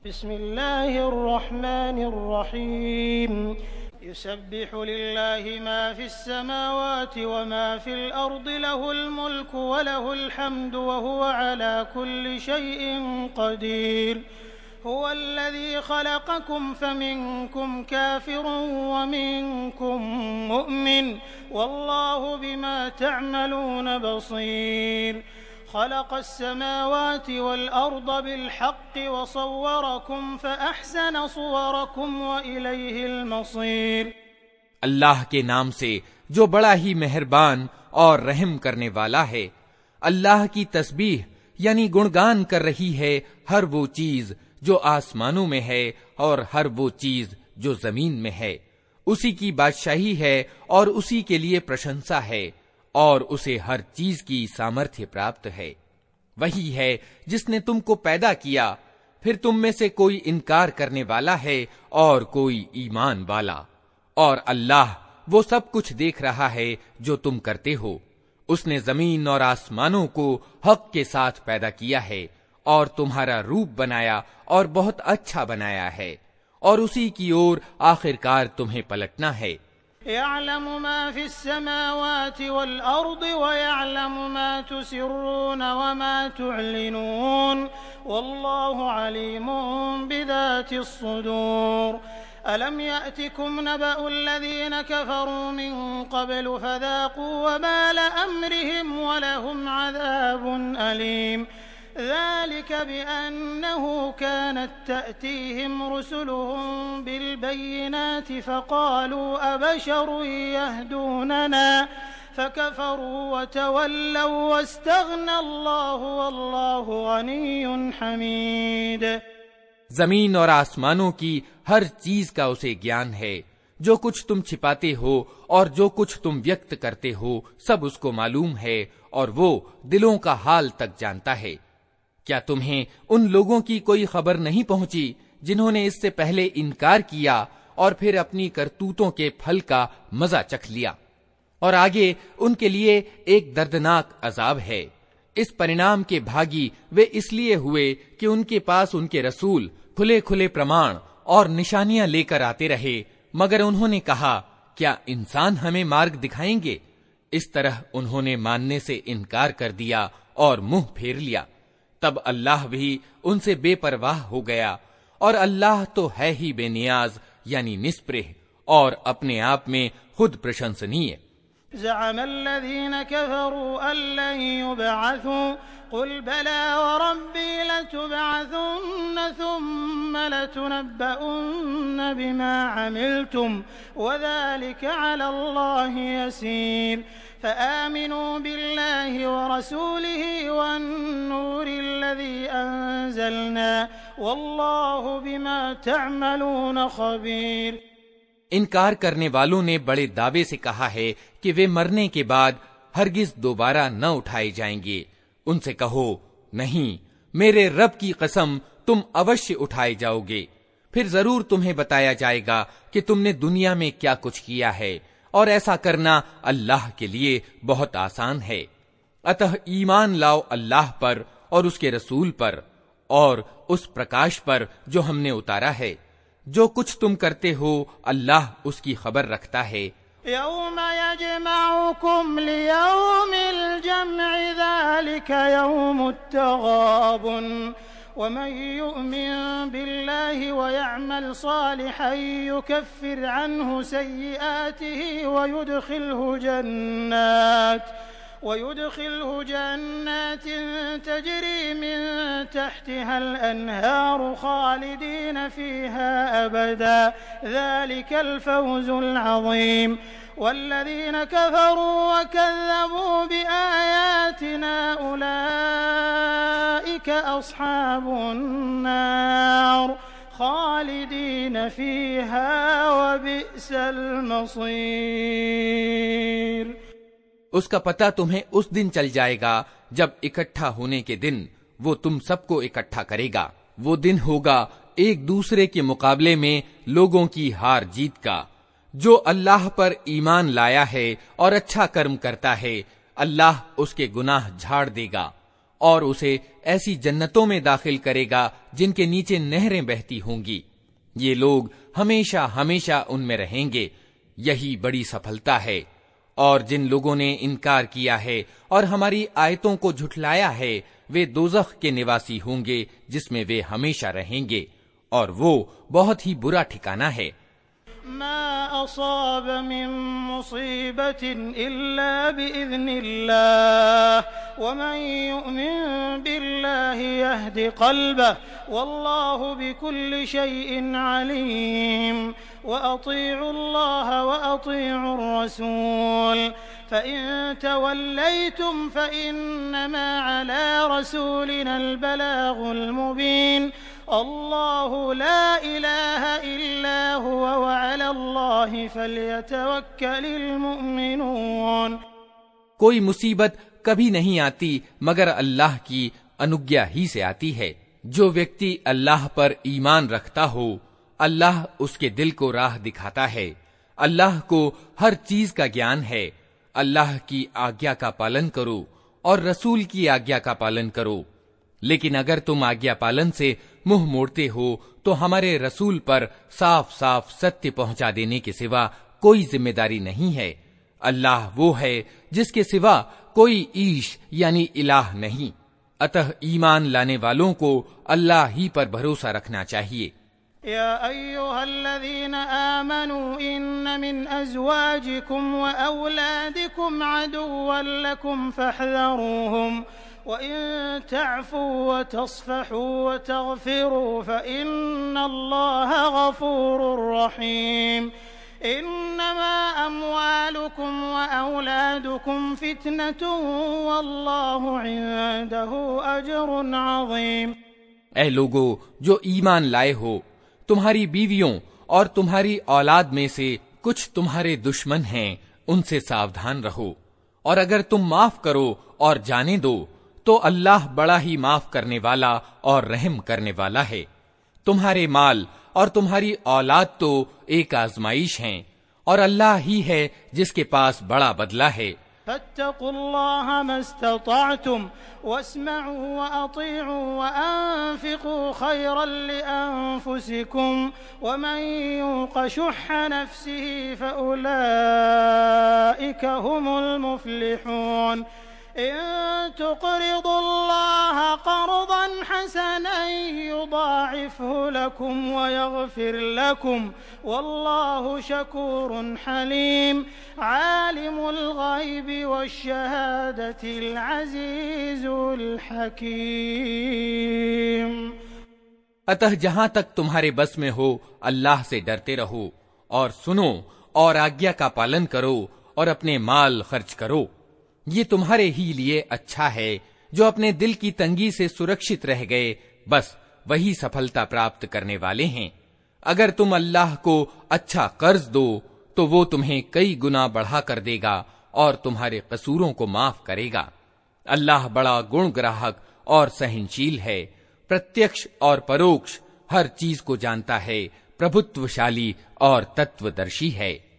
बिस्मिल्लाहिर्रहमानिर्रहीम युसब्बिहु लिल्लाहि मा फिस्समावाति व मा फिल अर्दि लहुल मुल्कु व लहुल हम्दु व हुवा अला कुल्लि शैइन क़दीर हुवल्लज़ी ख़लक़कुम फमिनकुम काफ़िरुन व मिनकुम मुअमिन वल्लाहु बिमा तअमलून बसीर ख़लक़स्समावाति वल अर्द बिलहक़्क़ि व सव्वरकुम फ़अहसन सुवरकुम व इलैहिल मसीर। अल्लाह के नाम से जो बड़ा ही मेहरबान और रहम करने वाला है। अल्लाह की तस्बीह यानी गुणगान कर रही है हर वो चीज जो आसमानों में है और हर वो चीज जो जमीन में है। उसी की बादशाही है और उसी के लिए प्रशंसा है और उसे हर चीज की सामर्थ्य प्राप्त है। वही है जिसने तुमको पैदा किया, फिर तुम में से कोई इनकार करने वाला है और कोई ईमान वाला। और अल्लाह वो सब कुछ देख रहा है जो तुम करते हो। उसने जमीन और आसमानों को हक के साथ पैदा किया है और तुम्हारा रूप बनाया और बहुत अच्छा बनाया है, और उसी की ओर आखिरकार तुम्हें पलटना है। यअलमु मा फिस्समावाति वल अर्दि व यअलमु मा तुसिर्रून व मा तुअलिनून वल्लाहु अलीमुन बिज़ातिस सुदूर। अलम यअतिकुम नबअुल लज़ीन कफ़रू मिन क़ब्लु फ़ज़ाक़ू वबाल अम्रिहिम व लहुम अज़ाबुन अलीम। ذلك بأنه كانت تأتيهم رسلهم بالبينات فقالوا أبشر يهدوننا فكفروا وتولوا واستغنى الله والله غني حميد। जमीन और आसमानों की हर चीज का उसे ज्ञान है। जो कुछ तुम छिपाते हो और जो कुछ तुम व्यक्त करते हो सब उसको मालूम है, और वो दिलों का हाल तक जानता है। क्या तुम्हें उन लोगों की कोई खबर नहीं पहुंची जिन्होंने इससे पहले इनकार किया और फिर अपनी करतूतों के फल का मजा चख लिया? और आगे उनके लिए एक दर्दनाक अजाब है। इस परिणाम के भागी वे इसलिए हुए कि उनके पास उनके रसूल खुले खुले प्रमाण और निशानियां लेकर आते रहे, मगर उन्होंने कहा, क्या इंसान हमें मार्ग दिखाएंगे? इस तरह उन्होंने मानने से इनकार कर दिया और मुंह फेर लिया। तब अल्लाह भी उनसे बेपरवाह हो गया, और अल्लाह तो है ही बेनियाज यानी निस्पृह और अपने आप में खुद प्रशंसनीय। ज़अमल्लज़ीन कफ़रू अल्लन युबअथू क़ुल बला व रब्बी लतुबअथुन्न थुम्म लतुनब्बउन्न बिमा अमिलतुम व ज़ालिका अलल्लाहि यसीर। फ़आमिनू बिल्लाहि व रसूलिहि वन्नूरिल्लज़ी अंज़लना वल्लाहु बिमा तअमलून खबीर। इनकार करने वालों ने बड़े दावे से कहा है कि वे मरने के बाद हरगिज दोबारा न उठाए जाएंगे। उनसे कहो, नहीं, मेरे रब की कसम तुम अवश्य उठाए जाओगे। फिर जरूर तुम्हें बताया जाएगा कि तुमने दुनिया में क्या कुछ किया है, और ऐसा करना अल्लाह के लिए बहुत आसान है। अतः ईमान लाओ अल्लाह पर और उसके रसूल पर और उस प्रकाश पर जो हमने उतारा है। जो कुछ तुम करते हो अल्लाह उसकी खबर रखता है। यौम यजमउकुम लियौमिल जम्इ ज़ालिका यौमुत तग़ाबुन वमन युमिन बिल्लाहि व यअमल सालिहन युकफ्फिर अन्हु सय्यिआतिहि ويدخله جنات تجري من تحتها الأنهار خالدين فيها أبدا ذلك الفوز العظيم والذين كفروا وكذبوا بآياتنا أولئك أصحاب النار خالدين فيها وبئس المصير। उसका पता तुम्हें उस दिन चल जाएगा जब इकट्ठा होने के दिन वो तुम सबको इकट्ठा करेगा। वो दिन होगा एक दूसरे के मुकाबले में लोगों की हार जीत का। जो अल्लाह पर ईमान लाया है और अच्छा कर्म करता है, अल्लाह उसके गुनाह झाड़ देगा और उसे ऐसी जन्नतों में दाखिल करेगा जिनके नीचे नहरें बहती होंगी। ये लोग हमेशा हमेशा उनमें रहेंगे, यही बड़ी सफलता है। और जिन लोगों ने इनकार किया है और हमारी आयतों को झुठलाया है, वे दोज़ख के निवासी होंगे जिसमें वे हमेशा रहेंगे, और वो बहुत ही बुरा ठिकाना है। मा असाब मिन मुसीबतिन इल्ला बिइज़्निल्लाह वमन युमिन बिल्लाहि यहदि क़ल्बहु वल्लाहु बिकुल्लि शैइन अलीम व अतीउल्लाह व अतीउर रसूल फ़इन तवल्लैतुम फ़इन्नमा अला रसूलिनल बलागुल मुबीन अल्लाहु ला इलाहा इल्ला हुवा व अलल्लाहि फ़ल्यतवक्कलिल मुमिनून। कोई मुसीबत कभी नहीं आती मगर अल्लाह की अनुज्ञा ही से आती है। जो व्यक्ति अल्लाह पर ईमान रखता हो, अल्लाह उसके दिल को राह दिखाता है। अल्लाह को हर चीज का ज्ञान है। अल्लाह की आज्ञा का पालन करो और रसूल की आज्ञा का पालन करो। लेकिन अगर तुम आज्ञा पालन से मुंह मोड़ते हो तो हमारे रसूल पर साफ साफ सत्य पहुंचा देने के सिवा कोई जिम्मेदारी नहीं है। अल्लाह वो है जिसके सिवा कोई ईश यानी इलाह नहीं। अतः ईमान लाने वालों को अल्लाह ही पर भरोसा रखना चाहिए। या अय्युहल्लज़ीना आमनू इन्न मिन अज़वाजिकुम व औलादिकुम अदुव्वन लकुम फहज़रूहुम व इन तअफ़ू व तस्फ़हू व तग़फ़िरू फ़इन्नल्लाह गफ़ूरुर रहीम। इन्नमा अम्वालुकुम व औलादुकुम फ़ितनतुन वल्लाहु इंदहु अज्रुन अज़ीम। ऐ लोगो जो ईमान लाए हो, तुम्हारी बीवियों और तुम्हारी औलाद में से कुछ तुम्हारे दुश्मन हैं, उनसे सावधान रहो। और अगर तुम माफ करो और जाने दो तो अल्लाह बड़ा ही माफ करने वाला और रहम करने वाला है। तुम्हारे माल और तुम्हारी औलाद तो एक आजमाइश हैं, और अल्लाह ही है जिसके पास बड़ा बदला है। फत्तकुल्लाह मस्तताअतुम वस्मअू व अतीअू व अनफिकू खैरन लिअनफुसिकुम व मन युक़ शुह्ह नफ्सिही फउलाइका हुमुल मुफ्लिहून। इन तुक़रिदुल्लाह क़र्ज़न हसनन युज़ाइफ़हु लकुम व यग़फ़िर लकुम वल्लाहु शकूरुन हलीम। आलिमुल ग़ैबि वश्शहादतिल अज़ीज़ुल हकीम। अतः जहां तक तुम्हारे बस में हो अल्लाह से डरते रहो और सुनो और आज्ञा का पालन करो और अपने माल खर्च करो। ये तुम्हारे ही लिए अच्छा है। जो अपने दिल की तंगी से सुरक्षित रह गए, बस वही सफलता प्राप्त करने वाले हैं। अगर तुम अल्लाह को अच्छा कर्ज दो तो वो तुम्हें कई गुना बढ़ा कर देगा और तुम्हारे कसूरों को माफ करेगा। अल्लाह बड़ा गुण ग्राहक और सहनशील है, प्रत्यक्ष और परोक्ष हर चीज को जानता है, प्रभुत्वशाली और तत्वदर्शी है।